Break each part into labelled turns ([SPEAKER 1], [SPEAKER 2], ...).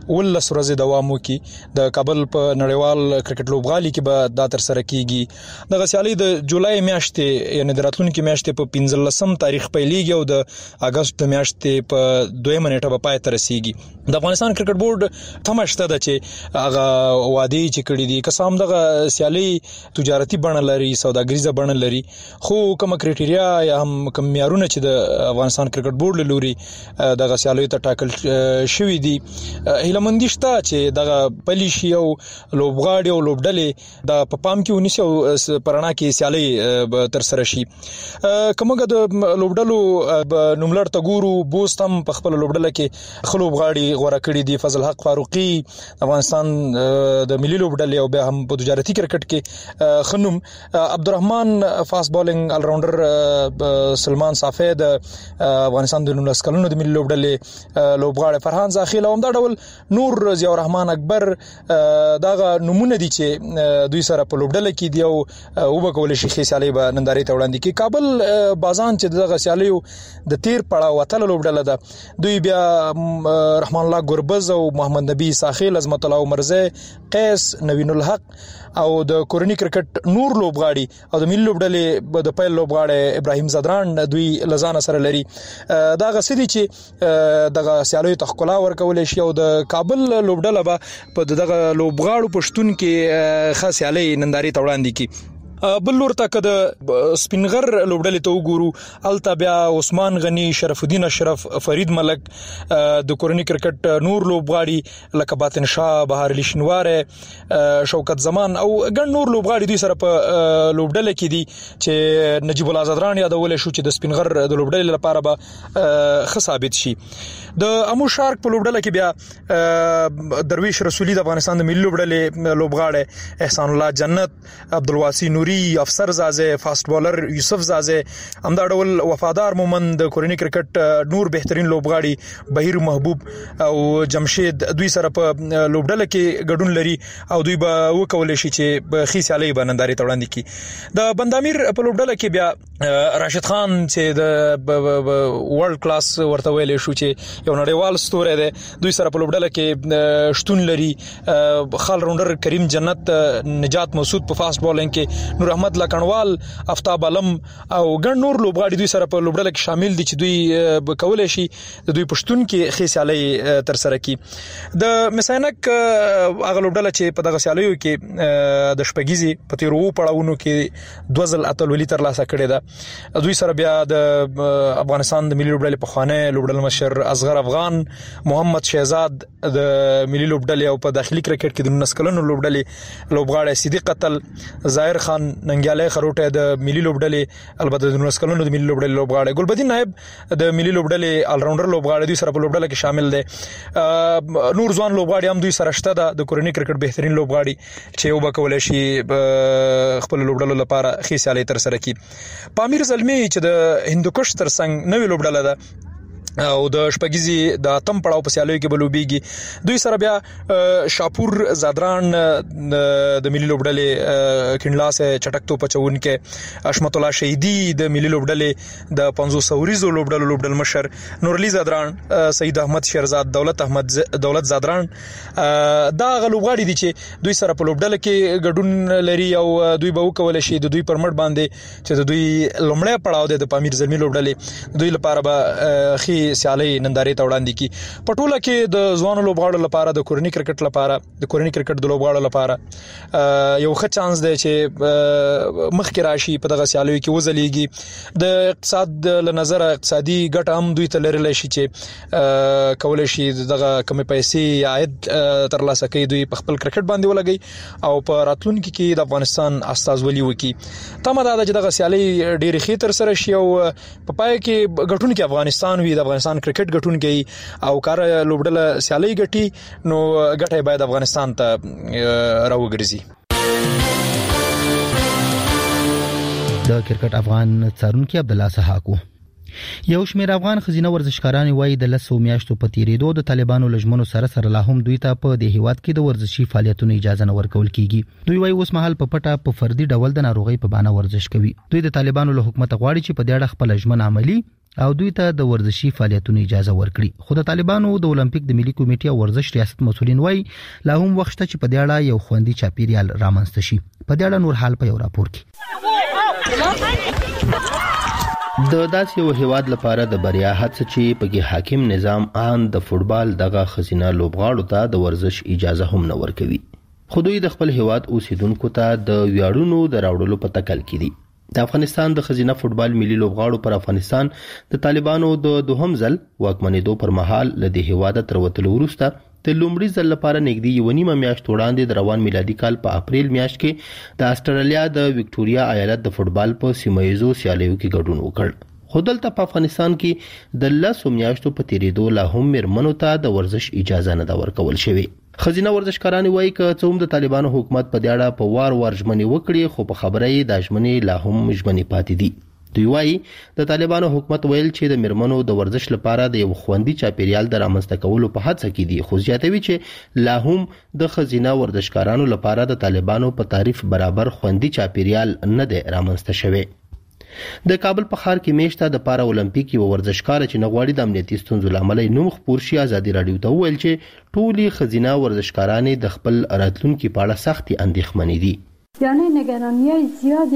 [SPEAKER 1] ولس ورځې دوام وکړي. د کابل په نړیوال کرکټ لوبغالي کې به دا تر سره کیږي. د سیالي د جولای میاشتې یعنی د راتلونکي میاشتې په 15 تاریخ پیلېږي او د اگست د میاشتې په 2 نیټه به پای ته رسیږي. د افغانستان کرکټ بورډ تماشته ده چې هغه وادي چې کړی دي قسم دغه سیالي تجارتي بڼه لري، سوداګریزه بڼه لري، خو کوم کرایټیریا یا هم کوم معیارونه چې د افغانستان کرکټ بورډ له لوري دغه سیالي ته ټاکل شوی دي هیلمندي شته چې دغه پلیشي او لوبغاړي او لوبډلې د پام کې ونیسي او پرانا کې سیالي تر سره شي. کومګه د لوبډلو نوملړ تګورو بوست هم په خپل لوبډله کې خلوبغاړي غوړه کړی دي. فضل حق فاروقي افغانستان د ملي لوبډلې او بیا هم په تجارتي کرکټ کې خنوم، عبدالرحمن فاست بولینګ ال راونډر سلمان صافی د افغانستان د 19 کلونو د ملي لوبډلې لوبغاړي، فرحان زاخیل او دا ډول نور ضیاء الرحمن اکبر دغه نمونه دي چې دوی سره په لوبډله کې دی او وبکول شي خېسالي به ننداري ته وړاندې کی. کابل بازان چې دغه سیالیو د تیر پړاو وتل لوبډله ده، دوی بیا رحمان الله ګربز او محمد نبی ساخیل، عظمت الله عمرزی، قیس، نوین الحق او د کورنی کرکټ نور لوبغاړي او د ملي لوبډلې د پیل لوبغاړي ابراهیم زدران دوی لزان سره لري. دا غسدي چې دغه سیالیو تخکلا ورکول شي او د کابل لوبډله به په دغه لوبغاړو پښتون کې خاص سیالي ننداري ته وړاندې کی. بل لور ته کده سپینغر لوبډلې ته وګورو الته بیا عثمان غنی، شرف الدین اشرف، فرید ملک، د کورنی کرکټ نور لوبغاړي لکه باطن شاه، بهار علي شنواره، شوکت زمان او ګڼ نور لوبغاړي دوی سره په لوبډله کې دي چې نجیب الله زدران یادول شو چې د سپینغر د لوبډلې لپاره به ښه ثابت شي. د امو شارک په لوبډله کې بیا درویش رسولي د افغانستان د ملي لوبډلې لوبغاړي، احسان الله جنت، عبدالواسی نوری، افسر زازه، فاست بولر یوسف زازه، همدا ډول وفادار مومند د کورنی کرکټ نور بهترین لوبغاړي بهیر محبوب او جمشید دوی سره په لوبډله کې ګډون لري او دوی به وکول شي چې په خېسالي باندې ته وړاندې کی. د بندامیر په لوبډله کې بیا راشد خان چې د ورلد کلاس ورته ویل شو چې یو نړیوال ستوری دی، دوی سره په لوبډله کې شتون لري. خال راونډر کریم جنت، نجات مسعود په فاست بولینګ کې، نور احمد لکنوال، افتاب علم او ګڼ نور لوبغاړي دوی سره په لوبډله کې شامل دي چې دوی کولای شي د دوی پښتون کې خېسالي تر سره کی. د مسینک هغه لوبډله چې په دغه سیالیو کې د شپږیزي په تیرو پړاوونو کې 2000 اتلولي تر لاسه کړې ده، دوی سره بیا د افغانستان د ملي لوبډلې په خوانه لوبډل مشر اصغر افغان، محمد شهزاد د ملي لوبډلې او په داخلي کرکټ کې د 19 کلونو لوبډلې لوبغاړي صدیق قتل، ظاهر خان ننګیاله خروټه د ملي لوبډلې البته د 19 کلونو د ملي لوبډلې لوبغاړي، ګلبدین نائب د ملي لوبډلې ال راونډر لوبغاړي دوی سره په لوبډله کې شامل دي. نور ځوان لوبغاړي هم دوی سره شته د کورنی کرکټ بهترین لوبغاړي چې وبکول شي خپل لوبډلو لپاره خېسالي تر سره کی. پامیر زلمی چې د هندوکش ترڅنګ نوې لوبډله ده او د شپږیزي د اتم پړاو په سیالیو کې بلوبېږي، دوی سره بیا شاپور زادران د ملي لوبډلې کینلاس چټک تو پچون کې، اشمت الله شهیدی د ملي لوبډلې د 500 اوریزو لوبډل مشر، نورلی زادران، سید احمد شیرزاد، دولت زادران دا غلوبغاړي دي چې دوی سره په لوبډله کې ګډون لري او دوی به وکول شي د دوی پر مټ باندې چې د دوی لومړی پړاو د پامیر زلمی لوبډلې دوی لپاره به خي سیالي ننداري ته وړاندې کی. پټوله کې د ځوانو لوبغاړو لپاره د کورنی کرکټ لپاره د کورنی کرکټ د لوبغاړو لپاره یو ښه چانس دی چې مخکې راشي په دغه سیالیو کې وځلېږي. د اقتصاد له نظره اقتصادي ګټه هم دوی ته لرلی شي چې کولای شي دغه کمې پیسې عاید ترلاسه کوي، دوی په خپل کرکټ باندې ولګي او په راتلونکي کې د افغانستان استازولي وکړي. تمه دا ده چې دغه سیالي ډېرې ښې تر سره شي او په پای کې ګټونکي افغانستان وي، د افغانستان کرکټ ګټونکي او کار لوبډله سیالي ګټي نو ګټه باید افغانستان ته راوګرځي.
[SPEAKER 2] د کرکټ افغان څارونکي عبد الله سحاکو یو شمېر افغان ښځینه ورزشکاران وایي د 10 میاشتو په تیریدو د طالبانو لجمنو سره لا هم دوی ته په د هیواد کې د ورزشي فعالیتونو اجازه نه ورکول کیږي. دوی وایي اوس مهال په پټه په فردي ډول د ناروغي په بهانه ورزش کوي. دوی د طالبانو له حکومت غواړي چې په دې اړه خپل لجمن عملی او دوی ته د ورزشي فعالیتونو اجازه ورکړي. خو د طالبانو د اولمپیک د ملي کمیټې او ورزش ریاست مسؤلین وایي لا هم وخت چې په دې اړه یو خوندي چاپیریال رامنځته شي. په دې اړه نور حال په یو راپور کې. د داسې یو هیواد لپاره د بریا هڅه چې پکې حاکم نظام ان د فوتبال دغه خزینه لوبغاړو ته د ورزش اجازه هم نه ورکوي. خو دوی د خپل هیواد اوسیدونکو ته د ویاړونو د راوړلو په تکل کې دي. د افغانستان د خزینه فوتبال ملي لوبغاړو پر افغانستان د طالبانو د دوهم ځل واکمنېدو پر مهال له دې هیواده تر وتلو وروسته د لومړي ځل لپاره نږدې 1.5 میاشت وړاندې د روان میلادي کال په اپریل میاشت کې د استرالیا د وکټوريا ایالت د فوتبال په سیمایزو سیالیو کې ګډون وکړ. خو دلته په افغانستان کې د 10 میاشتو په تیریدو لا هم مرمنو ته د ورزش اجازه نه ورکول شوې. خزینه ورزشکاران وایي چې څوم د طالبانو حکومت په دې اړه په وار ژمنې وکړي خو په خبره یې د ژمنې لا هم ژمنې پاتې دي. دوی وایي د طالبانو حکومت ویل چې د مرمنو د ورزش لپاره د یو خوندي چاپیریال د رامنځته کولو په هڅه کې دي. خو زیاتوي چې لا هم د خزینه ورزشکارانو لپاره د طالبانو په تعریف برابر خوندي چاپیریال نه دی رامنځته شوی. د کابل په ښار کې میشته د پارا اولمپیک یو ورزشکار چې نغواړي د امنیتي ستونزو لامل نوم خپور شي ازادي رادیو ته ویل چې ټولي خزینه ورزشکاران د خپل راتلونکو په اړه سختي اندېښمنې دي.
[SPEAKER 3] یعنی نگرانی زیاد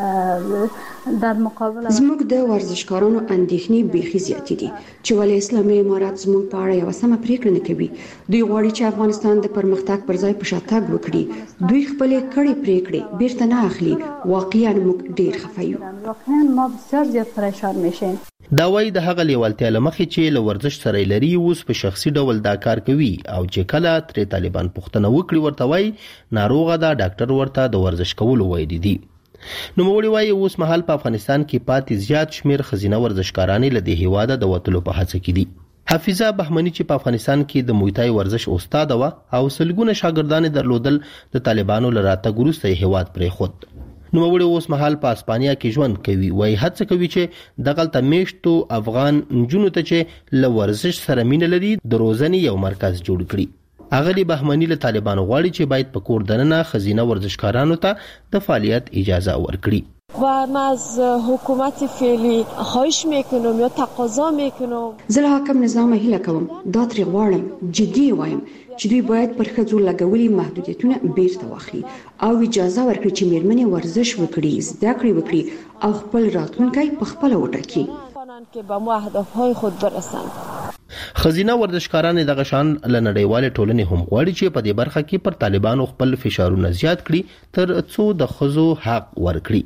[SPEAKER 3] در مقابل
[SPEAKER 4] زموږ د ورزشکارانو اندېښنې بیخي زیاتې دي چې ولې اسلامي امارات زموږ په اړه یو سمه پریکړه نه کوي. دوی غواړي چې افغانستان د پرمختګ پر ځای په شاتګ وکړي. دوی خپل کړي پریکړې بیرته نه اخلي. واقعا موږ ډیر خفه یو.
[SPEAKER 3] واقعا ما بسیار زیات پریشان میشیم.
[SPEAKER 2] دا وایي د هغه لیوالتیا لمخې چې له ورزش سره لري اوس په شخصي ډول دا کار کوي او چې کله ترې طالبان پوښتنه وکړي ورته وایي ناروغه دا ډاکټر ورته د ورزش کولو ویلي دي. نوموړي وایي اوس مهال په افغانستان کې پاتې زیات شمیر خزینه ورزشکاران له دې هیواده د وتلو په هڅه کې دي. حافظه بهمنی چې په افغانستان کې د موی تای ورزش استاد و او سلګونه شاګردان درلودل د طالبانو لراته ګروسته هیواد پرې خود. نوموړي اوس مهال په اسپانیا کې ژوند کوي. وایي هڅه کوي چې دغلته میشتو افغان جنونو ته چې له ورزش سره مینه لري د روزنې یو مرکز جوړ کړي. اغلی بهمنی له طالبانو غواړي چې باید په کور دننه خزینه ورزشکارانو ته د فعالیت اجازه ورکړي.
[SPEAKER 5] و ما از حکومت فعلی خواهش میکنم یا تقاضا میکنم
[SPEAKER 4] زه له حاکم نظام هیله کوم دا ترې غواړم جدي وایم چې دوی باید پر ښځو لګولي محدودیتونه بیرته واخلي او اجازه ورکړي چې میرمنې ورزش وکړي زده کړې وکړي او خپل راتلونکی په خپله وټاکي
[SPEAKER 5] که به مو اهدافهای خود برسند.
[SPEAKER 2] خزینه ورزشکاران دغه شان له نړیوال ټولنې هم غواړي چې په دې برخه کې پر طالبانو خپل فشارونه زیات کړي تر څو د ښځو حق ورکړي.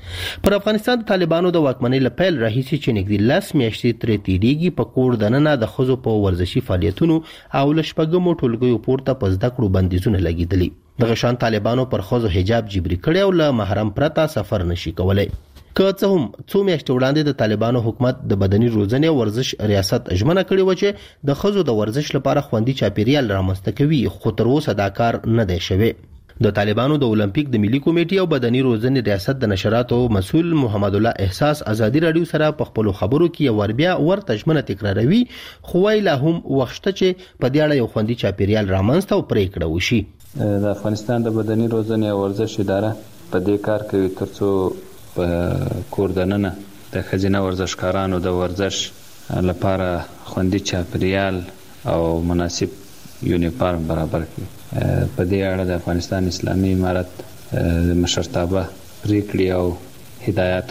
[SPEAKER 2] پر افغانستان د طالبانو د واکمنۍ له پیل راهیسې چې نږدې 10 میاشتې ترې تیریږي په کور دننه د ښځو په ورزشي فعالیتونو او له شپږمو ټولګیو پورته په زده کړو بندیزونه لګېدلي. دغه شان طالبانو پر ښځو حجاب جبري کړی او له محرم پرته سفر نشي کولی. که څه هم څو میاشتې وړاندې د طالبانو حکومت د بدني روزنې او ورزش ریاست ژمنه کړې و چې د ښځو د ورزش لپاره خوندي چاپیریال رامنځته کوي خو تر اوسه دا کار نه دی شوی. د طالبانو د اولمپیک د ملي کمیټې او بدني روزنې ریاست د نشراتو مسؤل محمد الله احساس ازادي رادیو سره په خپل خبرو کې یو بیا ورته ژمنه تکراروي خو ویلا هم وخت چې په دې اړه یو خوندي چاپیریال رامنځته او پریکړه وشي.
[SPEAKER 6] د افغانستان د بدني روزنې او ورزش اداره په دې کار کوي ترڅو په کور دننه د خزینه ورزشکارانو د ورزش لپاره خوندي چاپیریال او مناسب یونیفارم برابر کړي. په دې اړه د افغانستان اسلامي امارت مشرتابه پریکړې او هدایات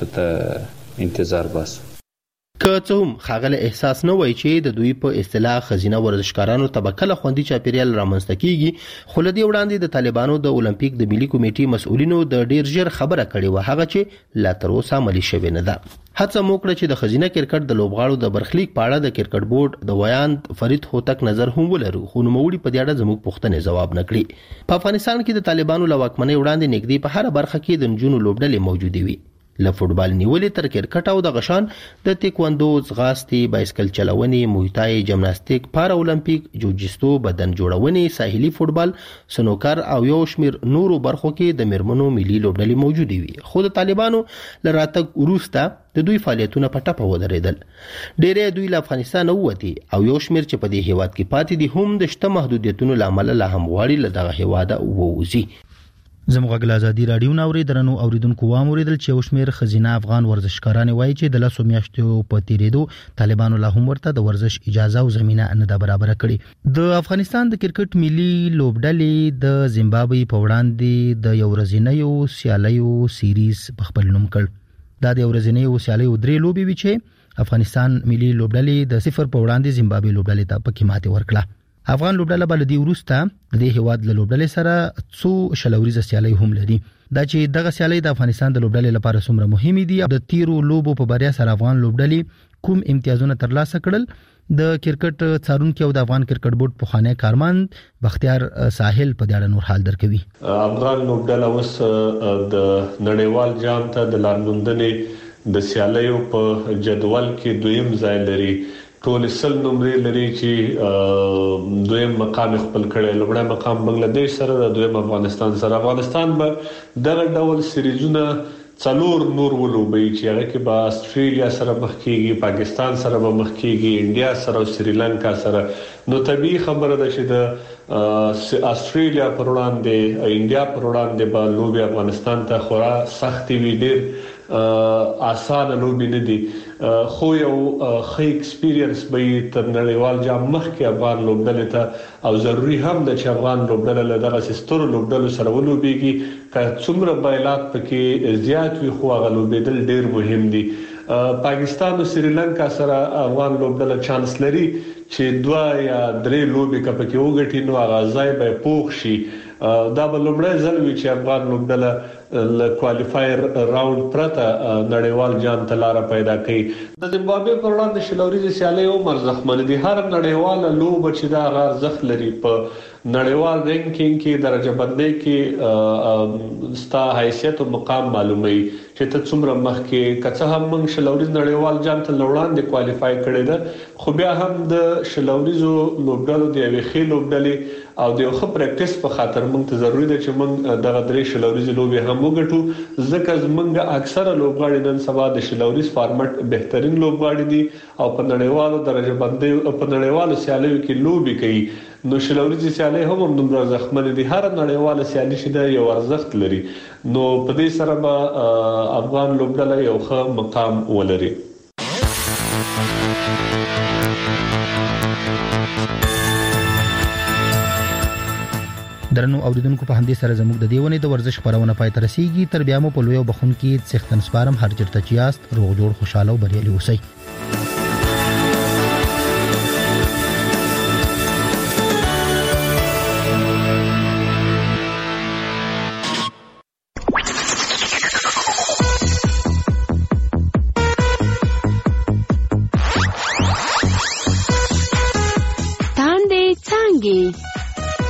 [SPEAKER 6] ته انتظار باسو.
[SPEAKER 2] که څه هم ښاغلی احساس نه وایي چې د دوی په اصطلاح خزینه ورزشکارانو ته به کله خوندي چاپیریال رامنځته کیږي خو له دې وړاندې د طالبانو د اولمپیک د ملي کمیټې مسؤلینو د ډیر ژر خبره کړې وه هغه چې لا تر اوسه عملي شوې نه ده. هڅه مو کړه چې د ښځینه کرکټ د لوبغاړو د برخلیک په اړه د کرکټ بورډ د ویاند فرید هوتک نظر هم ولرو خو نوموړي په دې اړه زموږ پوښتنې ځواب نه کړي. په افغانستان کې د طالبانو له واکمنۍ وړاندې نږدې په هره برخه کې د نجونو لوبډلې موجودې وي له فوټبال نیولې تر کرکټ او د غشان د تایکواندو، ځغاستې، بایسکل چلونې، مویتای، جمناستیک، پارا اولمپیک، جوجیستو، بدن جوړونې، ساحلي فوټبال، سنوکر او یو شمیر نورو برخو کې د میرمنو ملي لوبډلې موجودې وي. خو د طالبانو له راتګ وروسته د دوی فعالیتونه په ټپه ودرېدل. ډېری دوی له افغانستان ووتې او یو شمیر چې په دې هیواد کې پاتې دي هم د شته محدودیتونو له امله لا هم غواړي له دغه هیواده ووځي.
[SPEAKER 7] زموږ غږ ازادي رادیو ناوري درنو اوریدونکو واوریدل چې یو شمیر خزینه افغان ورزشکاران وایي چې د 10 میاشتو په تیریدو طالبانو لا هم ورته د ورزش اجازه او زمينه نه ده برابر کړې. د افغانستان د کرکټ ملي لوبډلې د زیمبابوې په وړاندې د یو ورځنیو سیالیو سیریز په خپل نوم کړ. دا د ورځنیو سیالیو درې لوبې وي چې افغانستان ملي لوبډلې د 0 په وړاندې زیمبابوې لوبډلې ته پکې ماتې ورکړه. افغان لوبډله بلدي ورسته د هیواد له لوبډلې سره څو شلوريزه سیالي هم لري. دا چې دغه سیالي د افغانستان د لوبډلې لپاره څومره مهمه دي. د تیرو لوبو په بریا سره افغان لوبډلې کوم امتیازونه ترلاسه کړل. د کرکټ څارونکو او د افغان کرکټ بورډ پخوانی کارمند بختیار ساحل په دې اړه نور حال درکوي.
[SPEAKER 8] افغان لوبډله اوس د نړیوال جام ته د لارموندنې د سیالیو په جدول کې دویم ځای لري. ټول سل نمرې لري چې دویم مقام خپل کړي. لومړی مقام بنگلاديش سره د دویم افغانستان سره. افغانستان به دغه ډول سریزونه څلور نور ولوبي چې هغه کې به استرالیا سره مخ کیږي، پاکستان سره به مخ کیږي، انډیا سره او سریلانکا سره. نو طبيعي خبره ده چې د استرالیا پر وړاندې، انډیا پر وړاندې به لوبي افغانستان ته خورا سخت وي. ډېر آسان لوبي نه دي، خو یو ښه ایکسپیرینس به تر نړیوال جام مخکې افغان لوبډلې ته او ضروری هم ده چې افغان لوبډله له دغه ستورو لوبډلو سره ولوبېږي. که څومره بایلات پکې زیات وي خو هغه لوبېدل ډېر مهم دي. پاکستان او سریلانکا سره افغان لوبډله چانس لري چې 2 یا 3 لوبې کپکې وګټي، نو هغه ځای به پوښ شي. دا به لومړی ځل وي چې افغان لوبډله ل کوالیفایر راوند پرته نړیوال جام ته لار پیدا کړي. د زیمبابوې پر وړاندې شلوريزه سیالي عمر زخمن دي. هر نړیواله لوب چې دا غار زخ لري په نړیوال رینکینګ کې درجه بندۍ کې ستا حیثیت او مقام معلومي چې ته څومره مخکې کڅه هم موږ شلوريز نړیوال جام ته لوړاندې کوالیفای کړي ده، خو بیا هم د شلوريزو لوبډلو د یوې ښې لوبډلې او د یو ښه پریکټیس په خاطر موږ ته ضروری ده چې موږ دغه درې شلوريزي لوبې هم وګټو. ځکه زمونږ اکثره لوبغاړي نن سبا د شلوريز فارمټ بهترین لوبغاړي دي او په نړیوالو درجه بندۍ او په نړیوالو سیالیو کې لوبي کوي. نو شلوريزي سیالي هم دومره ځخمن دي. هر نړیواله سیالي شي د یو ارزښت لري. نو په دې سره به افغان لوبډله یو ښه مقام ولري.
[SPEAKER 7] درنو اوریدونکو په همدې سره زموږ د دیونې د ورزش خبرونه پای ته رسیږي. تر بیا مو په لوی او بخون کې څښتن سپارم. هر چیرته چې یاست روغ جوړ خوشاله او بریالي اوسئ.